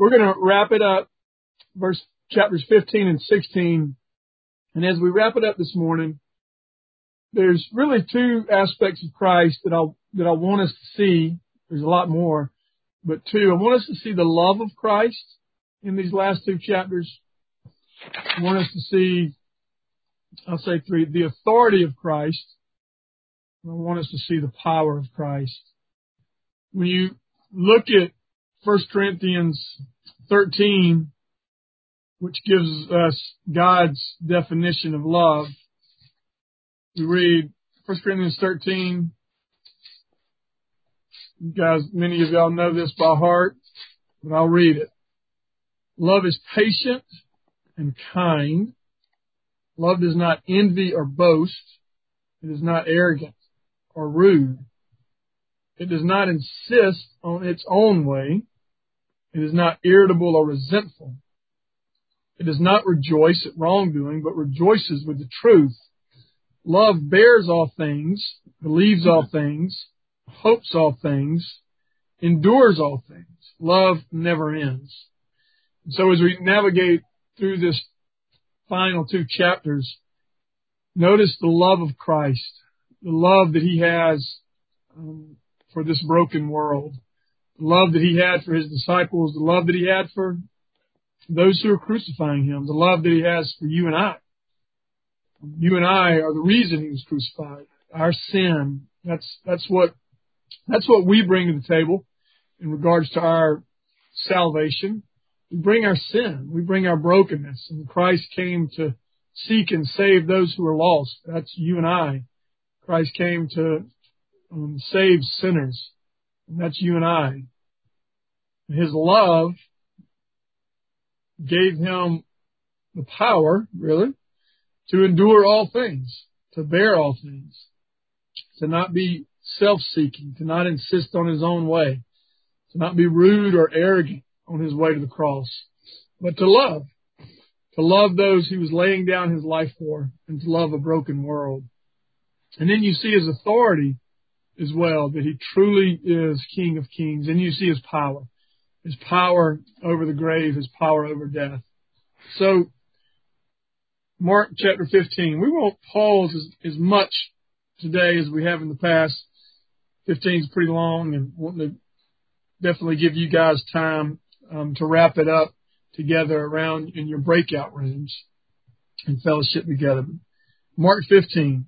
we're going to wrap it up, chapters 15 and 16. And as we wrap it up this morning, there's really two aspects of Christ that I want us to see. There's a lot more, but two. I want us to see the love of Christ in these last two chapters. I want us to see, I'll say three, the authority of Christ. I want us to see the power of Christ. When you look at 1 Corinthians 13, which gives us God's definition of love, we read 1 Corinthians 13. You guys, many of y'all know this by heart, but I'll read it. Love is patient and kind. Love does not envy or boast. It is not arrogant or rude. It does not insist on its own way. It is not irritable or resentful. It does not rejoice at wrongdoing, but rejoices with the truth. Love bears all things, believes all things, hopes all things, endures all things. Love never ends. And so as we navigate through this final two chapters, notice the love of Christ, the love that He has for this broken world, the love that He had for His disciples, the love that He had for those who are crucifying Him, the love that He has for you and I. You and I are the reason He was crucified. Our sin, that's what we bring to the table in regards to our salvation. We bring our sin. We bring our brokenness. And Christ came to seek and save those who are lost. That's you and I. Christ came to save sinners. And that's you and I. His love gave Him the power, really, to endure all things, to bear all things, to not be self-seeking, to not insist on His own way, to not be rude or arrogant on His way to the cross, but to love those He was laying down His life for, and to love a broken world. And then you see His authority as well, that He truly is King of Kings, and you see His power over the grave, His power over death. So, Mark chapter 15. We won't pause as much today as we have in the past. 15 is pretty long, and want to definitely give you guys time to wrap it up together around in your breakout rooms and fellowship together. Mark 15.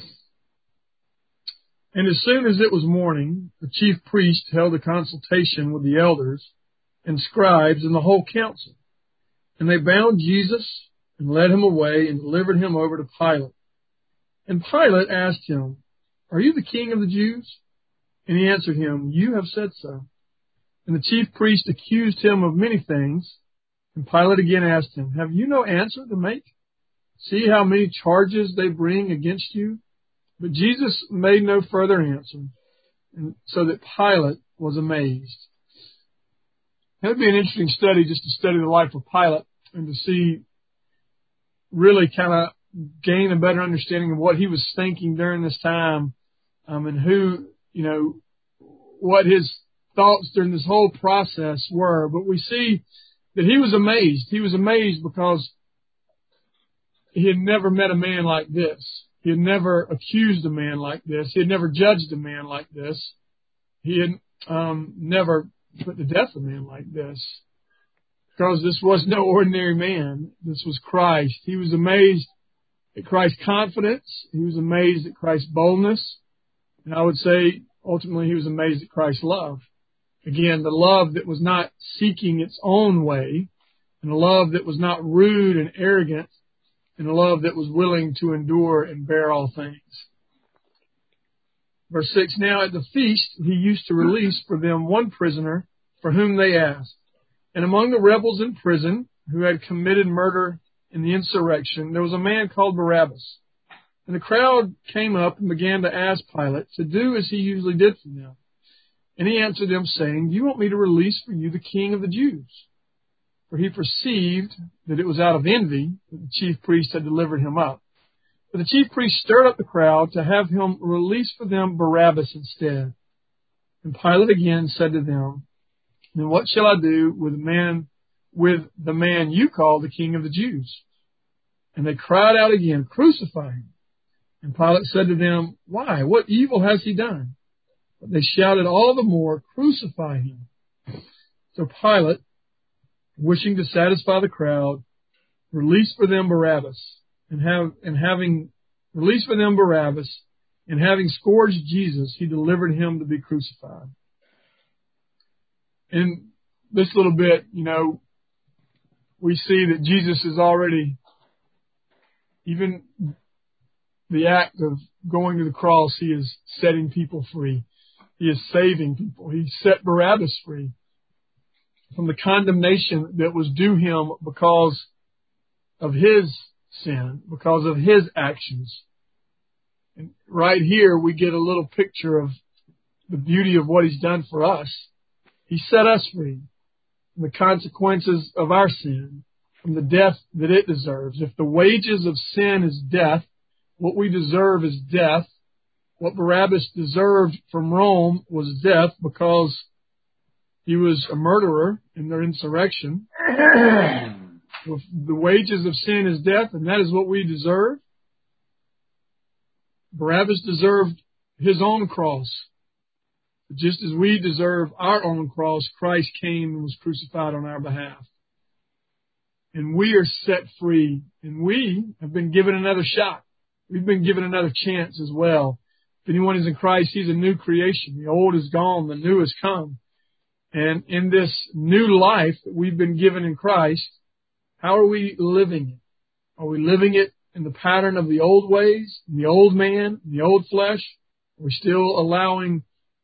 And as soon as it was morning, the chief priest held a consultation with the elders and scribes and the whole council. And they bound Jesus and led Him away and delivered Him over to Pilate. And Pilate asked Him, "Are you the king of the Jews?" And He answered him, "You have said so." And the chief priest accused Him of many things. And Pilate again asked Him, "Have you no answer to make? See how many charges they bring against you?" But Jesus made no further answer, and so that Pilate was amazed. That would be an interesting study, just to study the life of Pilate and to see, really kind of gain a better understanding of what he was thinking during this time, and who, what his thoughts during this whole process were. But we see that he was amazed. He was amazed because he had never met a man like this. He had never accused a man like this. He had never judged a man like this. He had never put to death a man like this. Because this was no ordinary man. This was Christ. He was amazed at Christ's confidence. He was amazed at Christ's boldness. And I would say, ultimately, he was amazed at Christ's love. Again, the love that was not seeking its own way, and a love that was not rude and arrogant, and a love that was willing to endure and bear all things. Verse 6, now at the feast he used to release for them one prisoner for whom they asked. And among the rebels in prison who had committed murder in the insurrection, there was a man called Barabbas. And the crowd came up and began to ask Pilate to do as he usually did for them. And he answered them, saying, "Do you want me to release for you the king of the Jews?" For he perceived that it was out of envy that the chief priest had delivered him up. But the chief priest stirred up the crowd to have him release for them Barabbas instead. And Pilate again said to them, Then what shall I do with the man you call the King of the Jews? And they cried out again, Crucify him. And Pilate said to them, Why? What evil has he done? But they shouted all the more, Crucify him. So Pilate, wishing to satisfy the crowd, released for them Barabbas, and having scourged Jesus, he delivered him to be crucified. In this little bit, we see that Jesus is already, even the act of going to the cross, he is setting people free. He is saving people. He set Barabbas free from the condemnation that was due him because of his sin, because of his actions. And right here we get a little picture of the beauty of what he's done for us. He set us free from the consequences of our sin, from the death that it deserves. If the wages of sin is death, what we deserve is death. What Barabbas deserved from Rome was death because he was a murderer in their insurrection. If the wages of sin is death, and that is what we deserve, Barabbas deserved his own cross. Just as we deserve our own cross, Christ came and was crucified on our behalf. And we are set free, and we have been given another shot. We've been given another chance as well. If anyone is in Christ, he's a new creation. The old is gone, the new has come. And in this new life that we've been given in Christ, how are we living it? Are we living it in the pattern of the old ways, in the old man, in the old flesh? Are we still allowing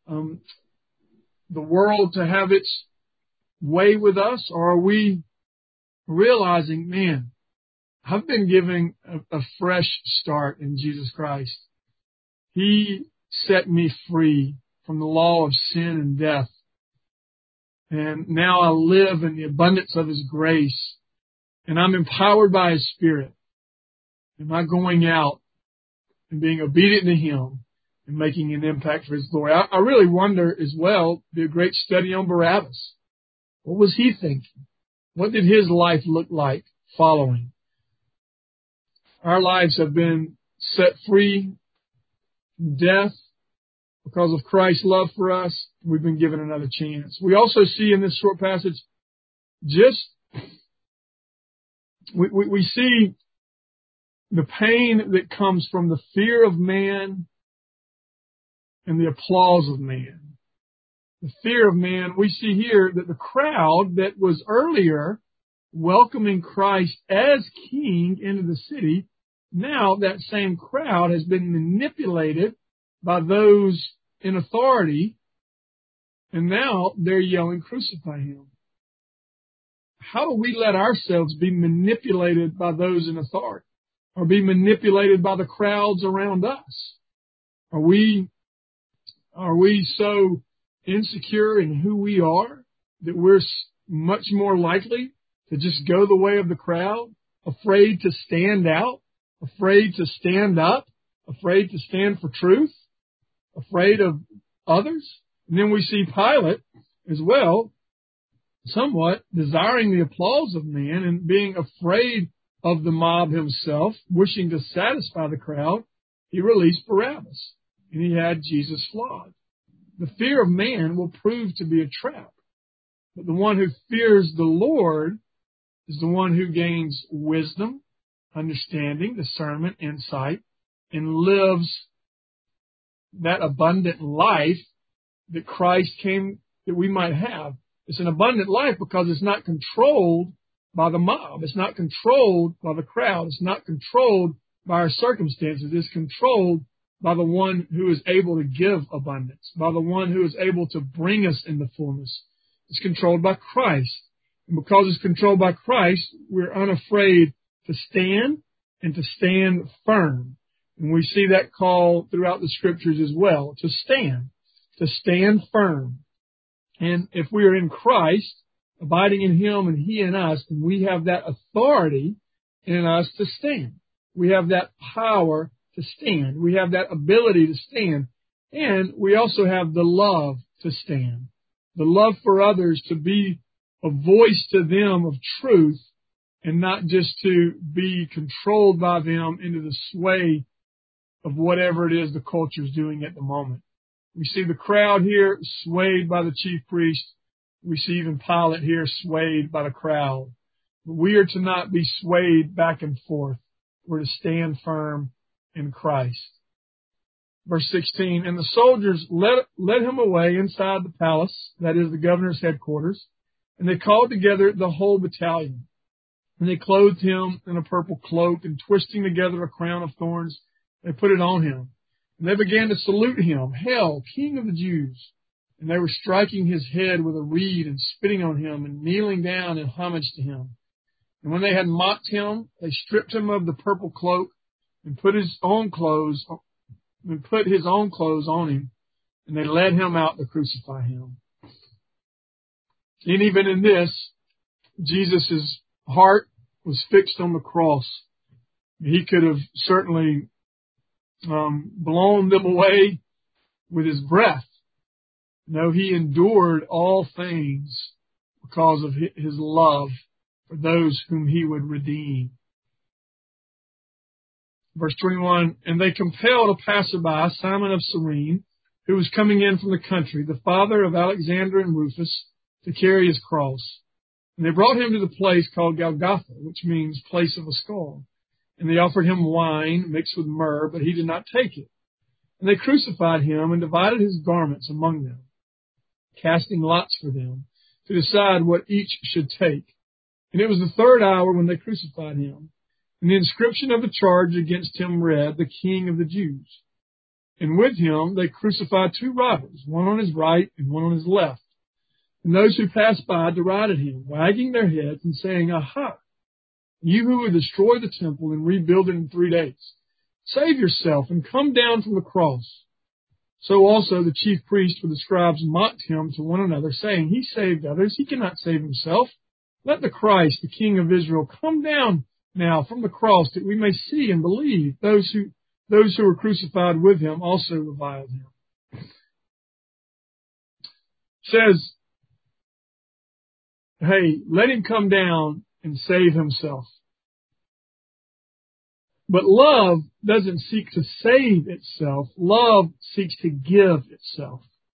the world to have its way with us? Or are we realizing, man, I've been given a fresh start in Jesus Christ. He set me free from the law of sin and death. And now I live in the abundance of His grace. And I'm empowered by His Spirit. Am I going out and being obedient to Him and making an impact for His glory? I really wonder as well, be a great study on Barabbas. What was he thinking? What did his life look like following? Our lives have been set free from death because of Christ's love for us. We've been given another chance. We also see in this short passage we see the pain that comes from the fear of man and the applause of man. The fear of man, we see here that the crowd that was earlier welcoming Christ as king into the city, now that same crowd has been manipulated by those in authority, and now they're yelling, "Crucify him." How do we let ourselves be manipulated by those in authority, or be manipulated by the crowds around us? Are we so insecure in who we are that we're much more likely to just go the way of the crowd, afraid to stand out, afraid to stand up, afraid to stand for truth, afraid of others? And then we see Pilate as well, somewhat desiring the applause of man and being afraid of the mob himself, wishing to satisfy the crowd. He released Barabbas, and he had Jesus flogged. The fear of man will prove to be a trap. But the one who fears the Lord is the one who gains wisdom, understanding, discernment, insight, and lives that abundant life that Christ came that we might have. It's an abundant life because it's not controlled by the mob. It's not controlled by the crowd. It's not controlled by our circumstances. It's controlled by the one who is able to give abundance, by the one who is able to bring us into fullness. It's controlled by Christ. And because it's controlled by Christ, we're unafraid to stand and to stand firm. And we see that call throughout the scriptures as well, to stand firm. And if we are in Christ, abiding in Him and He in us, then we have that authority in us to stand. We have that power to stand. We have that ability to stand. And we also have the love to stand. the love for others to be a voice to them of truth and not just to be controlled by them into the sway of whatever it is the culture is doing at the moment. We see the crowd here swayed by the chief priest. We see even Pilate here swayed by the crowd. But we are to not be swayed back and forth. We're to stand firm in Christ. Verse 16, and the soldiers led him away inside the palace, that is the governor's headquarters, and they called together the whole battalion. And they clothed him in a purple cloak, and twisting together a crown of thorns, they put it on him. And they began to salute him, Hail, King of the Jews! And they were striking his head with a reed and spitting on him and kneeling down in homage to him. And when they had mocked him, they stripped him of the purple cloak and put his own clothes on him, and they led him out to crucify him. And even in this, Jesus' heart was fixed on the cross. He could have certainly blown them away with his breath. No, he endured all things because of his love for those whom he would redeem. Verse 21, and they compelled a passerby, Simon of Cyrene, who was coming in from the country, the father of Alexander and Rufus, to carry his cross. And they brought him to the place called Golgotha, which means place of a skull. And they offered him wine mixed with myrrh, but he did not take it. And they crucified him and divided his garments among them, casting lots for them to decide what each should take. And it was the third hour when they crucified him. And the inscription of the charge against him read, the King of the Jews. And with him they crucified two robbers, one on his right and one on his left. And those who passed by derided him, wagging their heads and saying, Aha! You who would destroy the temple and rebuild it in 3 days, save yourself and come down from the cross. So also the chief priests with the scribes mocked him to one another, saying, He saved others, he cannot save himself. Let the Christ, the King of Israel, come down now from the cross that we may see and believe. Those who were crucified with him also reviled him. Says, hey, let him come down and save himself. But love doesn't seek to save itself. Love seeks to give itself.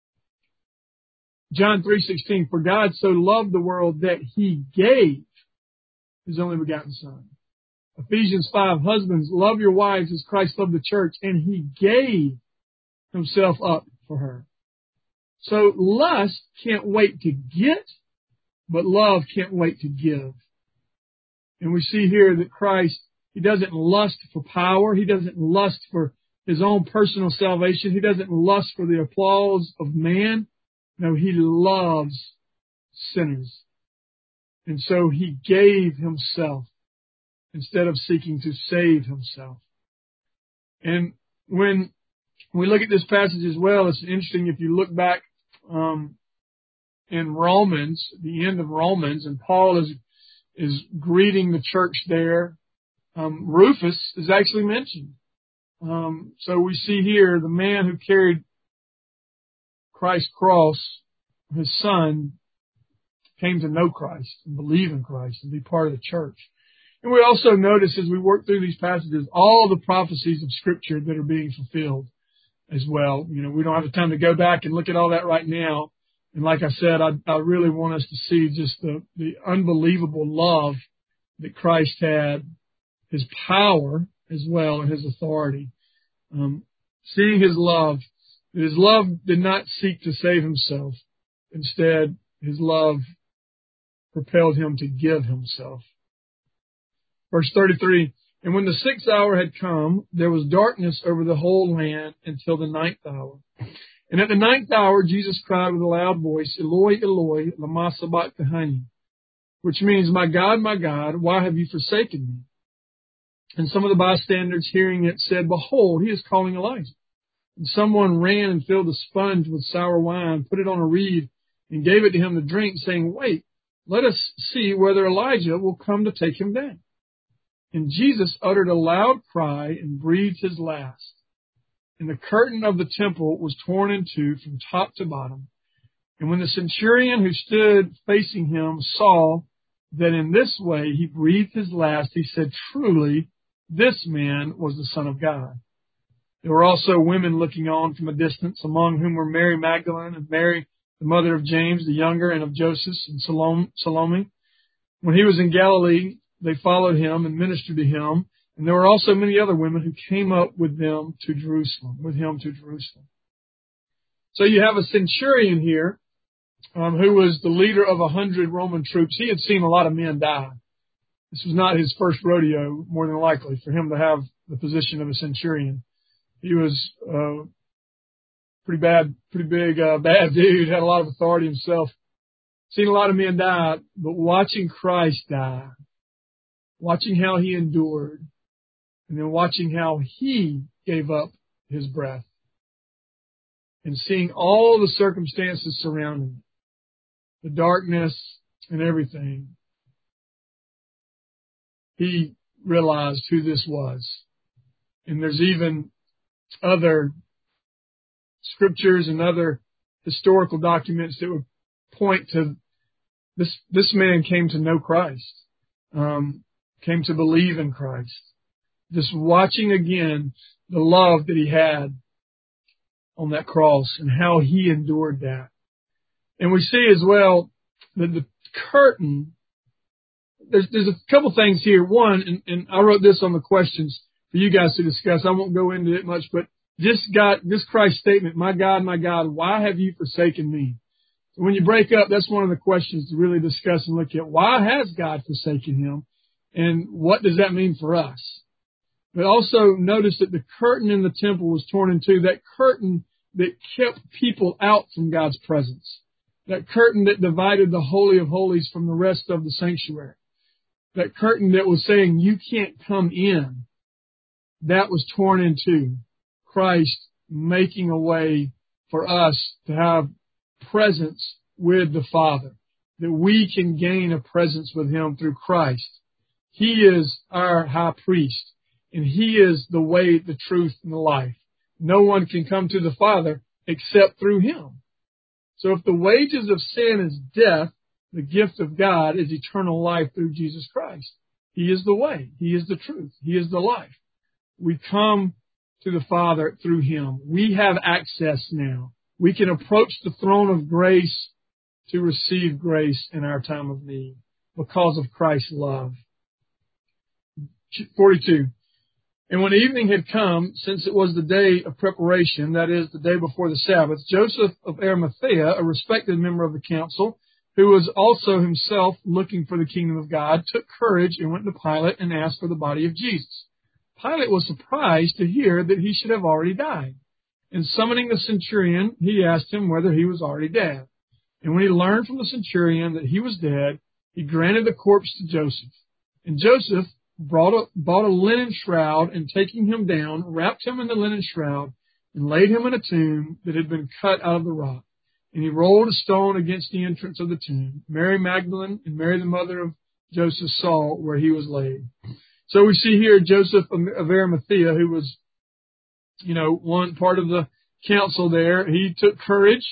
John 3:16, for God so loved the world that he gave his only begotten Son. Ephesians 5, husbands, love your wives as Christ loved the church, and he gave himself up for her. So lust can't wait to get, but love can't wait to give. And we see here that Christ, he doesn't lust for power. He doesn't lust for his own personal salvation. He doesn't lust for the applause of man. No, he loves sinners. And so he gave himself instead of seeking to save himself. And when we look at this passage as well, it's interesting if you look back in Romans, the end of Romans, and Paul is greeting the church there. Rufus is actually mentioned. So we see here the man who carried Christ's cross, his son, came to know Christ and believe in Christ and be part of the church. And we also notice as we work through these passages, all the prophecies of Scripture that are being fulfilled as well. You know, we don't have the time to go back and look at all that right now. And like I said, I really want us to see just the unbelievable love that Christ had, his power as well, and his authority. Seeing his love did not seek to save himself. Instead, his love propelled him to give himself. Verse 33, and when the 6th hour had come, there was darkness over the whole land until the 9th hour. And at the 9th hour, Jesus cried with a loud voice, Eloi, Eloi, lama sabachthani, which means, my God, why have you forsaken me? And some of the bystanders hearing it said, Behold, he is calling Elijah. And someone ran and filled a sponge with sour wine, put it on a reed, and gave it to him to drink, saying, Wait, let us see whether Elijah will come to take him down. And Jesus uttered a loud cry and breathed his last. And the curtain of the temple was torn in two from top to bottom. And when the centurion who stood facing him saw that in this way he breathed his last, he said, "Truly, this man was the Son of God." There were also women looking on from a distance, among whom were Mary Magdalene and Mary, the mother of James the younger, and of Joseph and Salome. When he was in Galilee, they followed him and ministered to him. And there were also many other women who came up with him to Jerusalem. So you have a centurion here, who was the leader of 100 Roman troops. He had seen a lot of men die. This was not his first rodeo, more than likely, for him to have the position of a centurion. He was pretty big, bad dude, had a lot of authority himself. Seen a lot of men die, but watching Christ die, watching how he endured, and then watching how he gave up his breath, and seeing all the circumstances surrounding it, the darkness and everything, he realized who this was. And there's even other scriptures and other historical documents that would point to this man came to know Christ, came to believe in Christ. Just watching again the love that he had on that cross and how he endured that. And we see as well that the curtain, there's a couple things here. One, and I wrote this on the questions for you guys to discuss. I won't go into it much, but this Christ statement, my God, why have you forsaken me? So when you break up, that's one of the questions to really discuss and look at. Why has God forsaken him? And what does that mean for us? But also notice that the curtain in the temple was torn in two. That curtain that kept people out from God's presence. That curtain that divided the Holy of Holies from the rest of the sanctuary. That curtain that was saying, you can't come in. That was torn in two. Christ making a way for us to have presence with the Father. That we can gain a presence with Him through Christ. He is our high priest. And He is the way, the truth, and the life. No one can come to the Father except through Him. So if the wages of sin is death, the gift of God is eternal life through Jesus Christ. He is the way. He is the truth. He is the life. We come to the Father through Him. We have access now. We can approach the throne of grace to receive grace in our time of need because of Christ's love. 42. And when evening had come, since it was the day of preparation, that is, the day before the Sabbath, Joseph of Arimathea, a respected member of the council, who was also himself looking for the kingdom of God, took courage and went to Pilate and asked for the body of Jesus. Pilate was surprised to hear that he should have already died. And summoning the centurion, he asked him whether he was already dead. And when he learned from the centurion that he was dead, he granted the corpse to Joseph. And Joseph bought a linen shroud, and taking him down, wrapped him in the linen shroud, and laid him in a tomb that had been cut out of the rock. And he rolled a stone against the entrance of the tomb. Mary Magdalene and Mary, the mother of Joseph, saw where he was laid. So we see here Joseph of Arimathea, who was, one part of the council there. He took courage.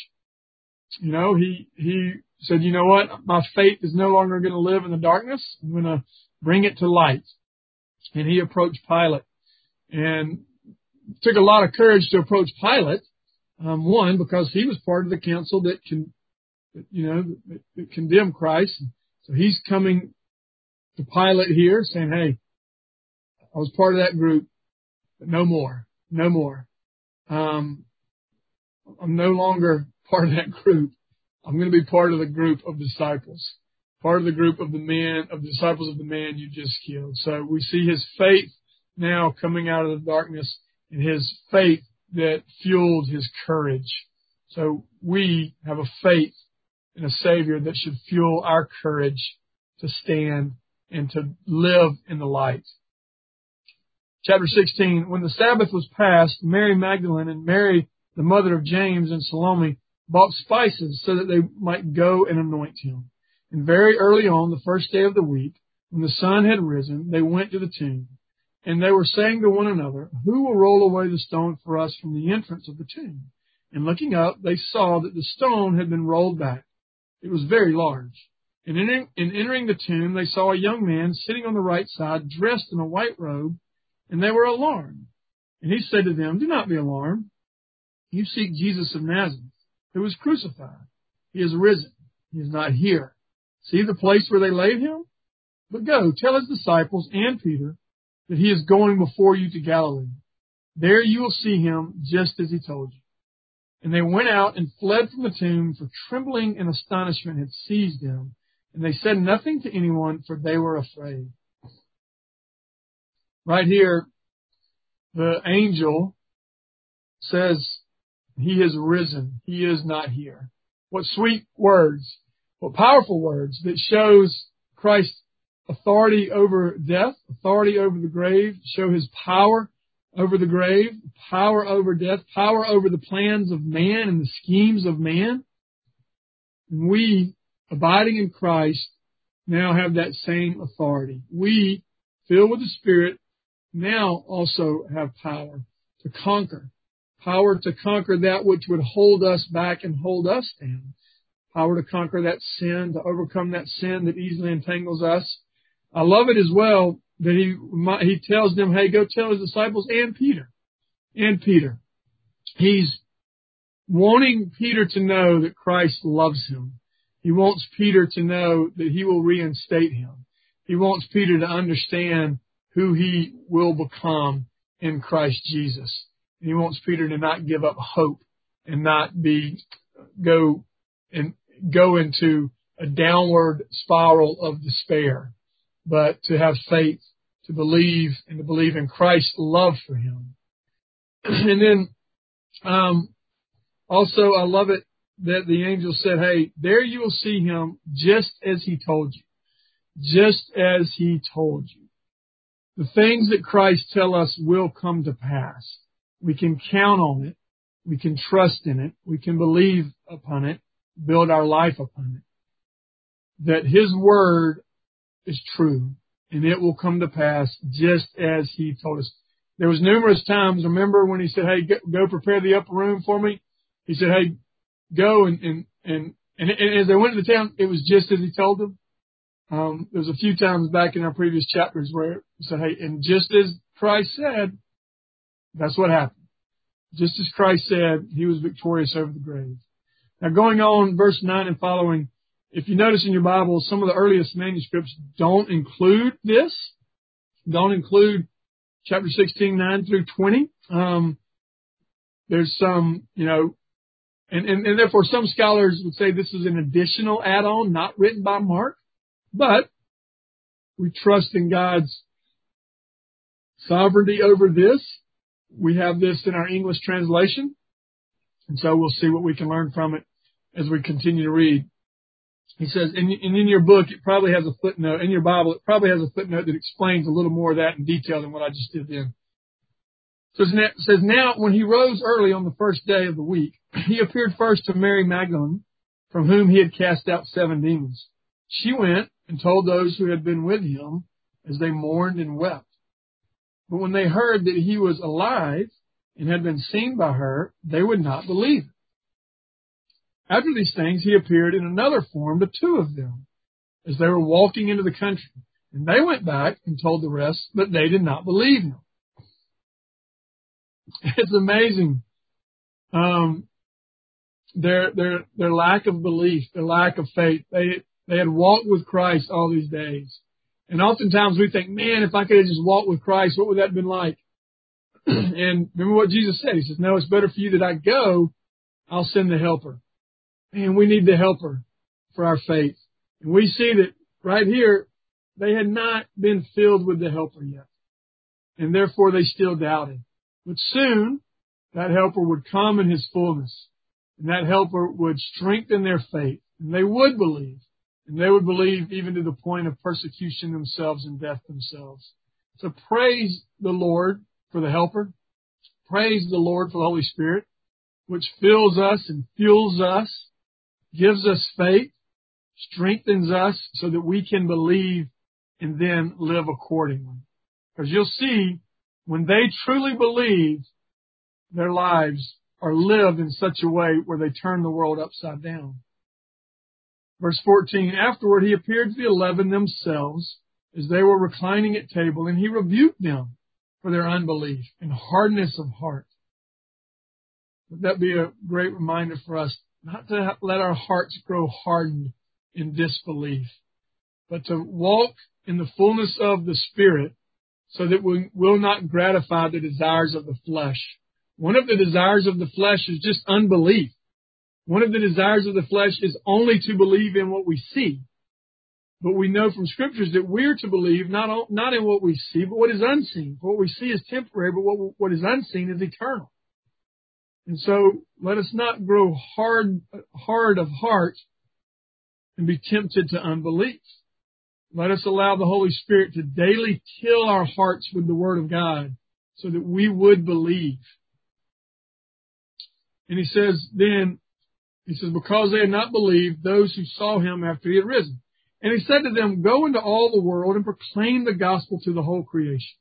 He said, you know what? My fate is no longer going to live in the darkness. I'm going to bring it to light. And he approached Pilate. And it took a lot of courage to approach Pilate. One, because he was part of the council that condemned Christ. So he's coming to Pilate here saying, hey, I was part of that group, but no more. I'm no longer part of that group. I'm going to be part of the group of disciples, part of the group of the disciples of the man you just killed. So we see his faith now coming out of the darkness, and his faith that fueled his courage. So we have a faith in a Savior that should fuel our courage to stand and to live in the light. Chapter 16, when the Sabbath was past, Mary Magdalene and Mary, the mother of James, and Salome bought spices so that they might go and anoint him. And very early on, the first day of the week, when the sun had risen, they went to the tomb. And they were saying to one another, who will roll away the stone for us from the entrance of the tomb? And looking up, they saw that the stone had been rolled back. It was very large. And entering the tomb, they saw a young man sitting on the right side, dressed in a white robe, and they were alarmed. And he said to them, "Do not be alarmed. You seek Jesus of Nazareth, who was crucified. He is risen. He is not here. See the place where they laid him? But go, tell his disciples and Peter that he is going before you to Galilee. There you will see him just as he told you." And they went out and fled from the tomb, for trembling and astonishment had seized them. And they said nothing to anyone, for they were afraid. Right here, the angel says, he is risen. He is not here. What sweet words, what powerful words that shows Christ's authority over death, authority over the grave, show his power over the grave, power over death, power over the plans of man and the schemes of man. And we, abiding in Christ, now have that same authority. We, filled with the Spirit, now also have power to conquer that which would hold us back and hold us down, power to conquer that sin, to overcome that sin that easily entangles us. I love it as well that he tells them, hey, go tell his disciples and Peter. He's wanting Peter to know that Christ loves him. He wants Peter to know that he will reinstate him. He wants Peter to understand who he will become in Christ Jesus. And he wants Peter to not give up hope and not go into a downward spiral of despair, but to have faith, to believe, and to believe in Christ's love for him. And then also I love it that the angel said, hey, there you will see him just as he told you. Just as he told you. The things that Christ tell us will come to pass. We can count on it. We can trust in it. We can believe upon it, build our life upon it. That his word is true, and it will come to pass just as he told us. There was numerous times, remember when he said, hey, go prepare the upper room for me? He said, hey, go and as they went to the town, it was just as he told them. There was a few times back in our previous chapters where he said, hey, and just as Christ said, that's what happened. Just as Christ said, he was victorious over the grave. Now going on, verse 9 and following, if you notice in your Bible, some of the earliest manuscripts don't include this, don't include chapter 16, 9 through 20. There's some, and therefore some scholars would say this is an additional add-on, not written by Mark, but we trust in God's sovereignty over this. We have this in our English translation, and so we'll see what we can learn from it as we continue to read. He says, and in your book, it probably has a footnote. In your Bible, it probably has a footnote that explains a little more of that in detail than what I just did then. So it says, now, when he rose early on the first day of the week, he appeared first to Mary Magdalene, from whom he had cast out 7 demons. She went and told those who had been with him as they mourned and wept. But when they heard that he was alive and had been seen by her, they would not believe it. After these things, he appeared in another form to 2 of them as they were walking into the country. And they went back and told the rest, but they did not believe him. It's amazing. Their lack of belief, their lack of faith. They had walked with Christ all these days. And oftentimes we think, man, if I could have just walked with Christ, what would that have been like? And remember what Jesus said. He says, no, it's better for you that I go. I'll send the helper. Man, we need the helper for our faith. And we see that right here, they had not been filled with the helper yet. And therefore they still doubted. But soon, that helper would come in his fullness. And that helper would strengthen their faith. And they would believe. And they would believe even to the point of persecution themselves and death themselves. So praise the Lord for the helper. Praise the Lord for the Holy Spirit, which fills us and fuels us, gives us faith, strengthens us so that we can believe and then live accordingly. Because you'll see, when they truly believe, their lives or lived in such a way where they turned the world upside down. Verse 14, afterward he appeared to the 11 themselves as they were reclining at table, and he rebuked them for their unbelief and hardness of heart. Would that be a great reminder for us not to let our hearts grow hardened in disbelief, but to walk in the fullness of the Spirit so that we will not gratify the desires of the flesh. One of the desires of the flesh is just unbelief. One of the desires of the flesh is only to believe in what we see. But we know from Scriptures that we're to believe not in what we see, but what is unseen. For what we see is temporary, but what is unseen is eternal. And so let us not grow hard of heart and be tempted to unbelief. Let us allow the Holy Spirit to daily till our hearts with the Word of God so that we would believe. And he says, because they had not believed those who saw him after he had risen. And he said to them, go into all the world and proclaim the gospel to the whole creation.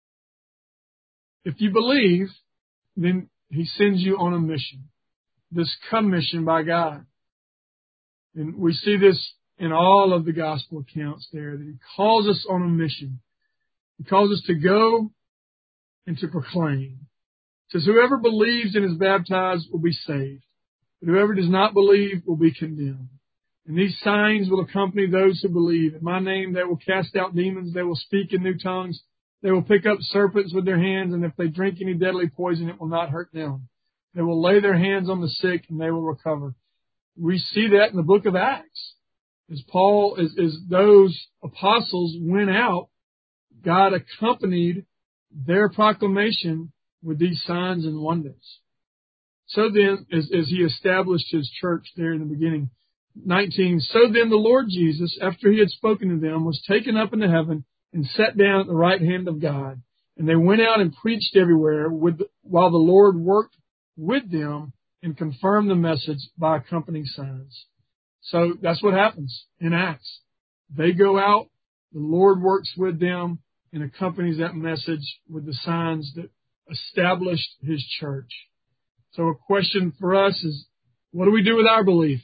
If you believe, then he sends you on a mission, this commission by God. And we see this in all of the gospel accounts there, that he calls us on a mission. He calls us to go and to proclaim. It says, whoever believes and is baptized will be saved, but whoever does not believe will be condemned. And these signs will accompany those who believe. In my name they will cast out demons, they will speak in new tongues, they will pick up serpents with their hands, and if they drink any deadly poison, it will not hurt them. They will lay their hands on the sick, and they will recover. We see that in the book of Acts. As those apostles went out, God accompanied their proclamation with these signs and wonders. So then, as he established his church there in the beginning, 19, so then the Lord Jesus, after he had spoken to them, was taken up into heaven and sat down at the right hand of God. And they went out and preached everywhere while the Lord worked with them and confirmed the message by accompanying signs. So that's what happens in Acts. They go out, the Lord works with them and accompanies that message with the signs that established his church. So a question for us is, what do we do with our belief?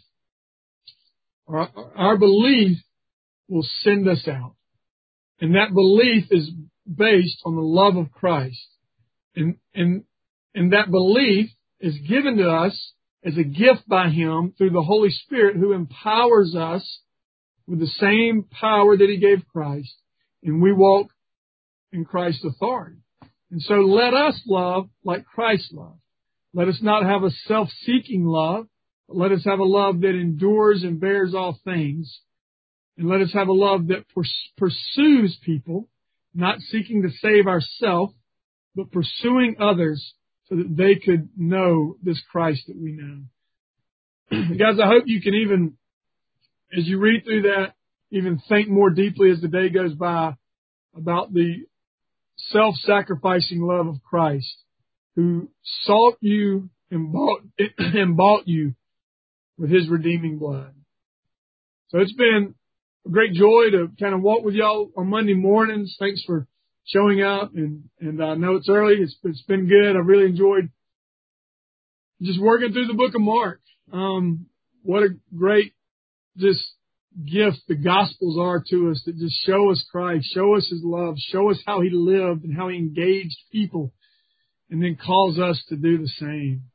Our belief will send us out. And that belief is based on the love of Christ. And that belief is given to us as a gift by him through the Holy Spirit, who empowers us with the same power that he gave Christ. And we walk in Christ's authority. And so let us love like Christ loved. Let us not have a self-seeking love, but let us have a love that endures and bears all things. And let us have a love that pursues people, not seeking to save ourselves, but pursuing others so that they could know this Christ that we know. Guys, I hope you can even, as you read through that, even think more deeply as the day goes by about the self-sacrificing love of Christ, who sought you and bought you with his redeeming blood. So it's been a great joy to kind of walk with y'all on Monday mornings. Thanks for showing up, and I know it's early. It's been good. I really enjoyed just working through the book of Mark. What a great just gift the Gospels are to us, that just show us Christ, show us his love, show us how he lived and how he engaged people, and then calls us to do the same.